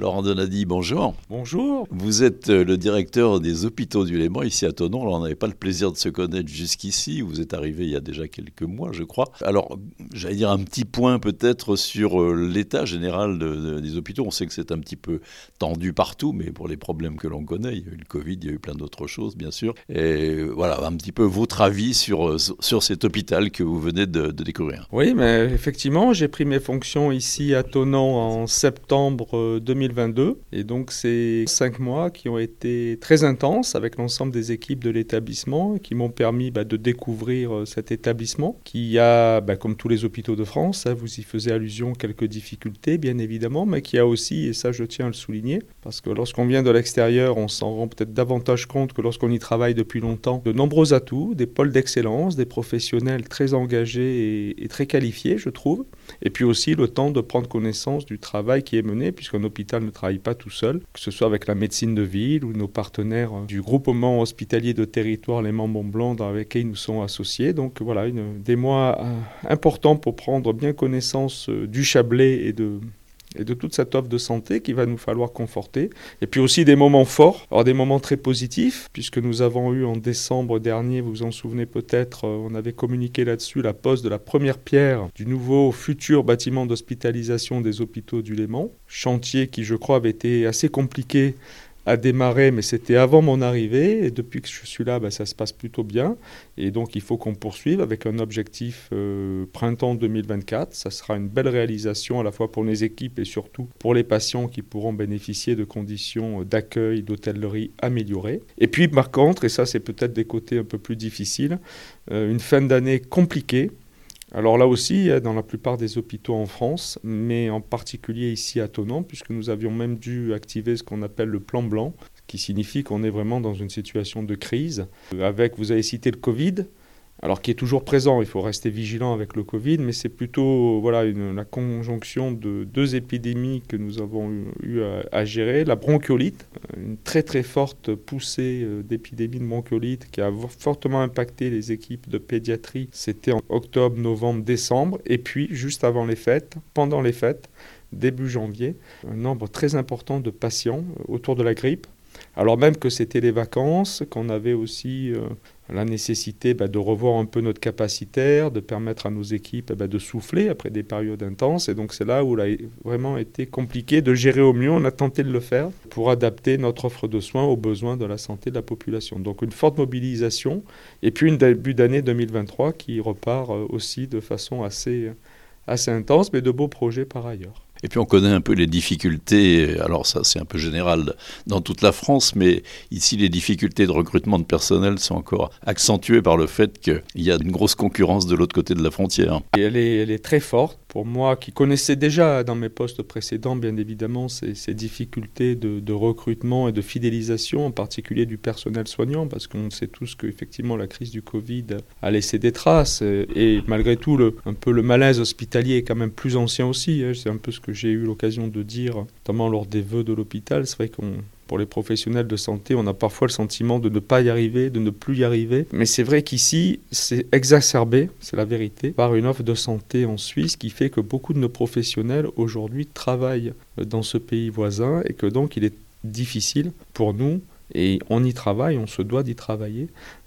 Laurent Donadi, bonjour. Bonjour. Vous êtes le directeur des hôpitaux du Léman ici à Thonon. Alors, on n'avait pas le plaisir de se connaître jusqu'ici. Vous êtes arrivé il y a déjà quelques mois, je crois. Alors, j'allais dire un petit point peut-être sur l'état général des hôpitaux. On sait que c'est un petit peu tendu partout, mais pour les problèmes que l'on connaît, il y a eu le Covid, il y a eu plein d'autres choses, bien sûr. Et voilà, un petit peu votre avis sur cet hôpital que vous venez de découvrir. Oui, mais effectivement, j'ai pris mes fonctions ici à Thonon en septembre 2022. Et donc, c'est 5 mois qui ont été très intenses avec l'ensemble des équipes de l'établissement qui m'ont permis de découvrir cet établissement qui a, comme tous les hôpitaux de France, vous y faisiez allusion, quelques difficultés, bien évidemment, mais qui a aussi, et ça je tiens à le souligner, parce que lorsqu'on vient de l'extérieur, on s'en rend peut-être davantage compte que lorsqu'on y travaille depuis longtemps, de nombreux atouts, des pôles d'excellence, des professionnels très engagés et très qualifiés, je trouve, et puis aussi le temps de prendre connaissance du travail qui est mené, puisqu'un hôpital ne travaille pas tout seul, que ce soit avec la médecine de ville ou nos partenaires du groupement hospitalier de territoire Léman Mont-Blanc avec qui nous sommes associés. Donc voilà, des mois importants pour prendre bien connaissance du Chablais et de toute cette offre de santé qu'il va nous falloir conforter. Et puis aussi des moments forts, alors des moments très positifs, puisque nous avons eu en décembre dernier, vous vous en souvenez peut-être, on avait communiqué là-dessus la pose de la première pierre du nouveau futur bâtiment d'hospitalisation des hôpitaux du Léman. Chantier qui, je crois, avait été assez compliqué à démarrer, mais c'était avant mon arrivée, et depuis que je suis là, ça se passe plutôt bien, et donc il faut qu'on poursuive avec un objectif printemps 2024. Ça sera une belle réalisation à la fois pour les équipes et surtout pour les patients qui pourront bénéficier de conditions d'accueil, d'hôtellerie améliorées. Et puis par contre, et ça c'est peut-être des côtés un peu plus difficiles, une fin d'année compliquée. Alors là aussi, dans la plupart des hôpitaux en France, mais en particulier ici à Thonon, puisque nous avions même dû activer ce qu'on appelle le plan blanc, qui signifie qu'on est vraiment dans une situation de crise. Avec, vous avez cité le Covid, alors qui est toujours présent, il faut rester vigilant avec le Covid, mais c'est plutôt la conjonction de deux épidémies que nous avons eu à gérer. La bronchiolite, une très très forte poussée d'épidémie de bronchiolite qui a fortement impacté les équipes de pédiatrie. C'était en octobre, novembre, décembre, et puis juste avant les fêtes, pendant les fêtes, début janvier, un nombre très important de patients autour de la grippe. Alors même que c'était les vacances, qu'on avait aussi la nécessité de revoir un peu notre capacitaire, de permettre à nos équipes de souffler après des périodes intenses. Et donc c'est là où il a vraiment été compliqué de gérer au mieux. On a tenté de le faire pour adapter notre offre de soins aux besoins de la santé de la population. Donc une forte mobilisation et puis une début d'année 2023 qui repart aussi de façon assez intense, mais de beaux projets par ailleurs. Et puis on connaît un peu les difficultés, alors ça c'est un peu général dans toute la France, mais ici les difficultés de recrutement de personnel sont encore accentuées par le fait qu'il y a une grosse concurrence de l'autre côté de la frontière. Et elle est très forte. Pour moi, qui connaissais déjà dans mes postes précédents, bien évidemment, ces difficultés de recrutement et de fidélisation, en particulier du personnel soignant, parce qu'on sait tous qu'effectivement la crise du Covid a laissé des traces. Et malgré tout, un peu le malaise hospitalier est quand même plus ancien aussi. C'est un peu ce que j'ai eu l'occasion de dire, notamment lors des vœux de l'hôpital. C'est vrai pour les professionnels de santé, on a parfois le sentiment de ne pas y arriver, de ne plus y arriver. Mais c'est vrai qu'ici, c'est exacerbé, c'est la vérité, par une offre de santé en Suisse qui fait que beaucoup de nos professionnels aujourd'hui travaillent dans ce pays voisin et que donc il est difficile pour nous, et on y travaille, on se doit d'y travailler,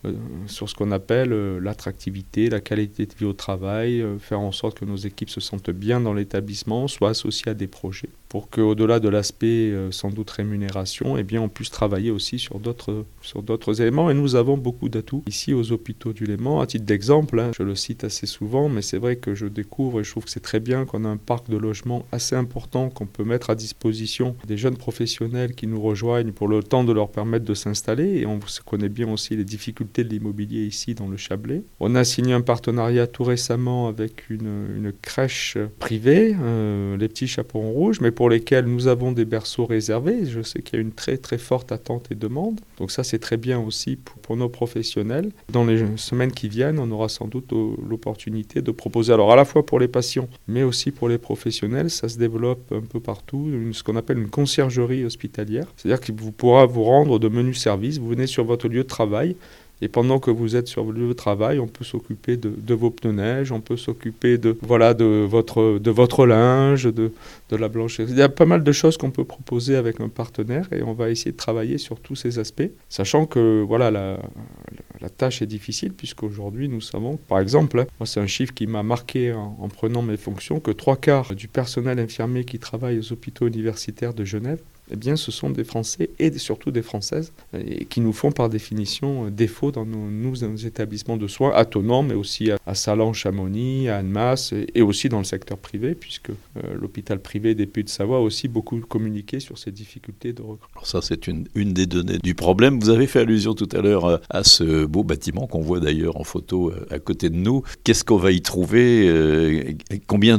sur ce qu'on appelle l'attractivité, la qualité de vie au travail, faire en sorte que nos équipes se sentent bien dans l'établissement, soient associées à des projets, pour qu'au-delà de l'aspect sans doute rémunération, on puisse travailler aussi sur d'autres éléments. Et nous avons beaucoup d'atouts ici aux hôpitaux du Léman. À titre d'exemple, je le cite assez souvent, mais c'est vrai que je découvre et je trouve que c'est très bien qu'on a un parc de logements assez important qu'on peut mettre à disposition des jeunes professionnels qui nous rejoignent pour le temps de leur permettre de s'installer. Et on connaît bien aussi les difficultés de l'immobilier ici dans le Chablais. On a signé un partenariat tout récemment avec une crèche privée, les Petits Chaperons Rouges, mais pour lesquels nous avons des berceaux réservés. Je sais qu'il y a une très très forte attente et demande. Donc ça c'est très bien aussi pour nos professionnels. Dans les semaines qui viennent, on aura sans doute l'opportunité de proposer, alors à la fois pour les patients, mais aussi pour les professionnels, ça se développe un peu partout, ce qu'on appelle une conciergerie hospitalière. C'est-à-dire qu'il pourra vous rendre de menus services. Vous venez sur votre lieu de travail, Et pendant que vous êtes sur le lieu de travail, on peut s'occuper de vos pneus neige, on peut s'occuper de votre linge, de la blanchise. Il y a pas mal de choses qu'on peut proposer avec un partenaire et on va essayer de travailler sur tous ces aspects, sachant que la tâche est difficile puisqu'aujourd'hui nous savons, par exemple, moi c'est un chiffre qui m'a marqué en prenant mes fonctions, que 3/4 du personnel infirmier qui travaille aux hôpitaux universitaires de Genève, eh bien, ce sont des Français et surtout des Françaises et qui nous font par définition défaut dans nos établissements de soins à Thonon, mais aussi à Salon-Chamonix, à Annemasse et aussi dans le secteur privé, puisque l'hôpital privé des Pays-de-Savoie a aussi beaucoup communiqué sur ces difficultés de recrutement. Alors ça, c'est une des données du problème. Vous avez fait allusion tout à l'heure à ce beau bâtiment qu'on voit d'ailleurs en photo à côté de nous. Qu'est-ce qu'on va y trouver combien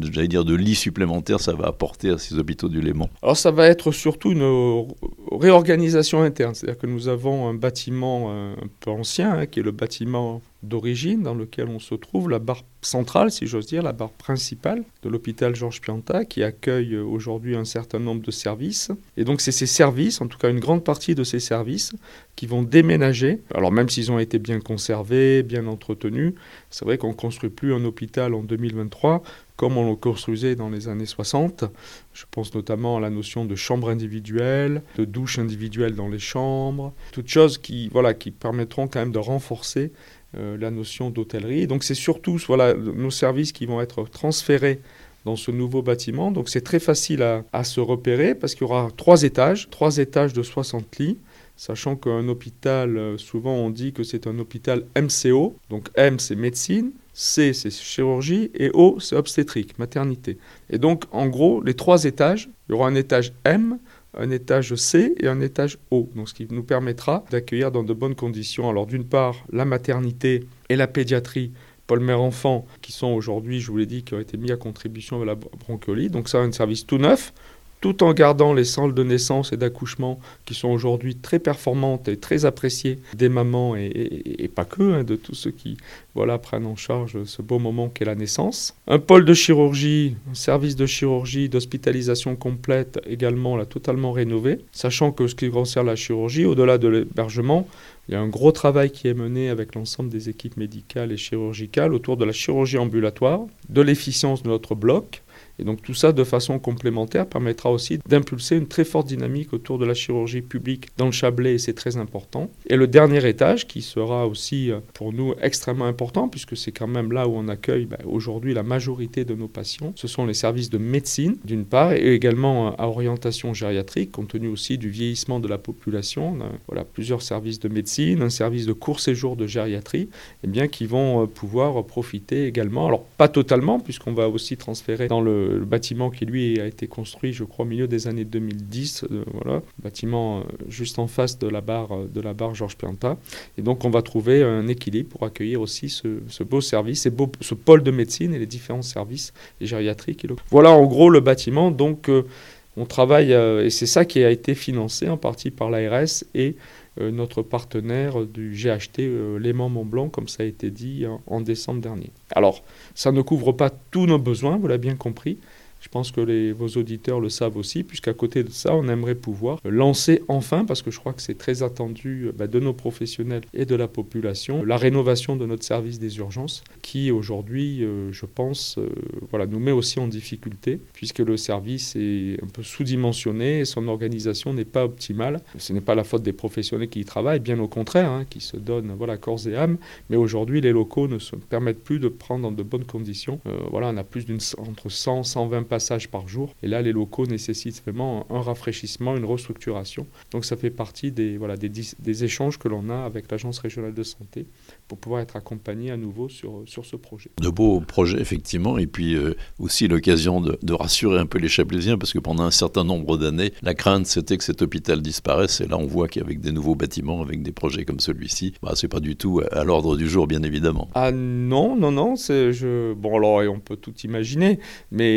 de lits supplémentaires ça va apporter à ces hôpitaux du Léman? Alors ça va être surtout une réorganisation interne. C'est-à-dire que nous avons un bâtiment un peu ancien, qui est le bâtiment d'origine, dans lequel on se trouve, la barre centrale, si j'ose dire, la barre principale de l'hôpital Georges Pianta, qui accueille aujourd'hui un certain nombre de services. Et donc c'est ces services, en tout cas une grande partie de ces services, qui vont déménager. Alors même s'ils ont été bien conservés, bien entretenus, c'est vrai qu'on ne construit plus un hôpital en 2023 comme on le construisait dans les années 60. Je pense notamment à la notion de chambre individuelle, de douche individuelle dans les chambres, toutes choses qui permettront quand même de renforcer la notion d'hôtellerie. Donc c'est surtout nos services qui vont être transférés dans ce nouveau bâtiment. Donc c'est très facile à se repérer parce qu'il y aura 3 étages de 60 lits, sachant qu'un hôpital, souvent on dit que c'est un hôpital MCO, donc M c'est médecine, C c'est chirurgie et O c'est obstétrique, maternité. Et donc en gros, les 3 étages, il y aura un étage M, un étage C et un étage O. Donc, ce qui nous permettra d'accueillir dans de bonnes conditions, alors d'une part, la maternité et la pédiatrie, Paul-Mère-Enfant, qui sont aujourd'hui, je vous l'ai dit, qui ont été mis à contribution à la bronchiolite. Donc ça, un service tout neuf, tout en gardant les salles de naissance et d'accouchement qui sont aujourd'hui très performantes et très appréciées des mamans et pas que, de tous ceux qui prennent en charge ce beau moment qu'est la naissance. Un pôle de chirurgie, un service de chirurgie, d'hospitalisation complète également totalement rénové, sachant que ce qui concerne la chirurgie, au-delà de l'hébergement, il y a un gros travail qui est mené avec l'ensemble des équipes médicales et chirurgicales autour de la chirurgie ambulatoire, de l'efficience de notre bloc. Et donc tout ça, de façon complémentaire, permettra aussi d'impulser une très forte dynamique autour de la chirurgie publique dans le Chablais, et c'est très important. Et le dernier étage, qui sera aussi pour nous extrêmement important, puisque c'est quand même là où on accueille aujourd'hui la majorité de nos patients, ce sont les services de médecine, d'une part, et également à orientation gériatrique, compte tenu aussi du vieillissement de la population. On a plusieurs services de médecine, un service de court séjour de gériatrie, qui vont pouvoir profiter également, alors pas totalement, puisqu'on va aussi transférer dans le bâtiment qui, lui, a été construit, je crois, au milieu des années 2010, bâtiment juste en face de la barre Georges Pianta. Et donc, on va trouver un équilibre pour accueillir aussi ce beau service, ce pôle de médecine et les différents services gériatriques. Voilà, en gros, le bâtiment. Donc, on travaille, et c'est ça qui a été financé en partie par l'ARS et notre partenaire du GHT Léman-Mont-Blanc, comme ça a été dit en décembre dernier. Alors, ça ne couvre pas tous nos besoins, vous l'avez bien compris. Je pense que vos auditeurs le savent aussi, puisqu'à côté de ça, on aimerait pouvoir lancer enfin, parce que je crois que c'est très attendu de nos professionnels et de la population, la rénovation de notre service des urgences, qui aujourd'hui, je pense, nous met aussi en difficulté, puisque le service est un peu sous-dimensionné et son organisation n'est pas optimale. Ce n'est pas la faute des professionnels qui y travaillent, bien au contraire, qui se donnent corps et âme, mais aujourd'hui, les locaux ne se permettent plus de prendre dans de bonnes conditions. On a plus entre 100 et 120 passages par jour. Et là, les locaux nécessitent vraiment un rafraîchissement, une restructuration. Donc ça fait partie des échanges que l'on a avec l'Agence régionale de santé pour pouvoir être accompagné à nouveau sur ce projet. De beaux projets, effectivement, et puis aussi l'occasion de rassurer un peu les Chablaisiens, parce que pendant un certain nombre d'années, la crainte, c'était que cet hôpital disparaisse. Et là, on voit qu'avec des nouveaux bâtiments, avec des projets comme celui-ci, c'est pas du tout à l'ordre du jour, bien évidemment. Ah non, alors on peut tout imaginer, mais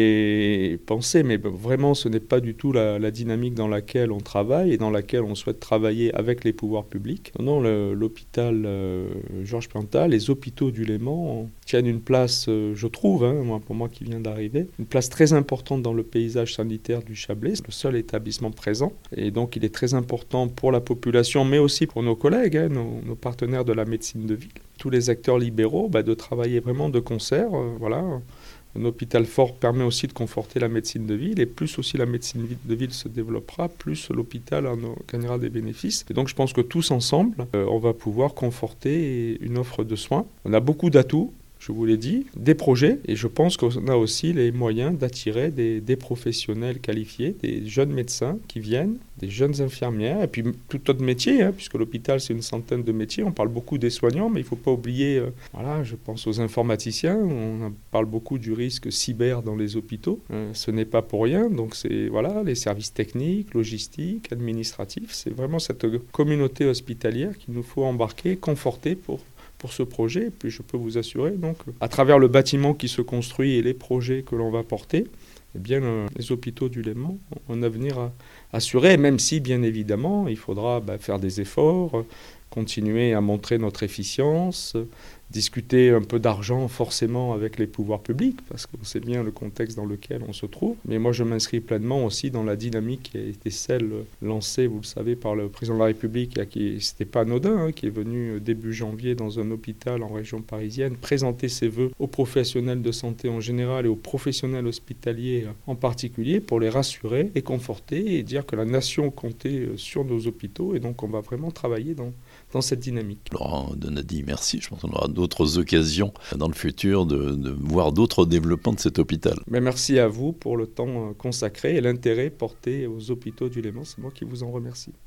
est pensé, mais vraiment ce n'est pas du tout la dynamique dans laquelle on travaille et dans laquelle on souhaite travailler avec les pouvoirs publics. Non, l'hôpital Georges Plantat, les hôpitaux du Léman tiennent une place, je trouve, pour moi qui viens d'arriver, une place très importante dans le paysage sanitaire du Chablais. C'est le seul établissement présent et donc il est très important pour la population, mais aussi pour nos collègues, nos partenaires de la médecine de ville, tous les acteurs libéraux, de travailler vraiment de concert. Voilà. Un hôpital fort permet aussi de conforter la médecine de ville et plus aussi la médecine de ville se développera, plus l'hôpital en gagnera des bénéfices. Et donc je pense que tous ensemble, on va pouvoir conforter une offre de soins. On a beaucoup d'atouts. Je vous l'ai dit, des projets, et je pense qu'on a aussi les moyens d'attirer des professionnels qualifiés, des jeunes médecins qui viennent, des jeunes infirmières, et puis tout autre métier, puisque l'hôpital c'est une centaine de métiers, on parle beaucoup des soignants, mais il ne faut pas oublier, je pense aux informaticiens, on parle beaucoup du risque cyber dans les hôpitaux, ce n'est pas pour rien, donc c'est les services techniques, logistiques, administratifs, c'est vraiment cette communauté hospitalière qu'il nous faut embarquer, conforter pour ce projet. Et puis je peux vous assurer, donc, à travers le bâtiment qui se construit et les projets que l'on va porter, les hôpitaux du Léman ont un avenir assuré, même si, bien évidemment, il faudra faire des efforts, continuer à montrer notre efficience, discuter un peu d'argent forcément avec les pouvoirs publics, parce qu'on sait bien le contexte dans lequel on se trouve. Mais moi, je m'inscris pleinement aussi dans la dynamique qui a été celle lancée, vous le savez, par le président de la République, c'était pas anodin, qui est venu début janvier dans un hôpital en région parisienne, présenter ses vœux aux professionnels de santé en général et aux professionnels hospitaliers en particulier, pour les rassurer, les conforter et dire que la nation comptait sur nos hôpitaux. Et donc, on va vraiment travailler dans cette dynamique. Laurent Donadi, merci. Je pense qu'on aura d'autres occasions dans le futur de voir d'autres développements de cet hôpital. Merci à vous pour le temps consacré et l'intérêt porté aux hôpitaux du Léman. C'est moi qui vous en remercie.